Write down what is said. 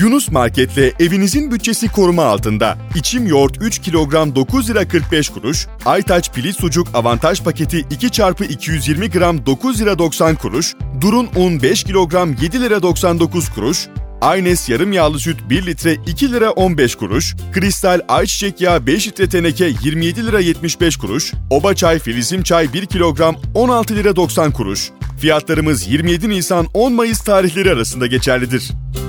Yunus Market'le evinizin bütçesi koruma altında. İçim yoğurt 3 kilogram 9 lira 45 kuruş, Aytaç piliç sucuk avantaj paketi 2x220 gram 9 lira 90 kuruş, Durun un 5 kilogram 7 lira 99 kuruş, Aynes yarım yağlı süt 1 litre 2 lira 15 kuruş, Kristal ayçiçek yağı 5 litre teneke 27 lira 75 kuruş, Oba çay filizim çay 1 kilogram 16 lira 90 kuruş. Fiyatlarımız 27 Nisan 10 Mayıs tarihleri arasında geçerlidir.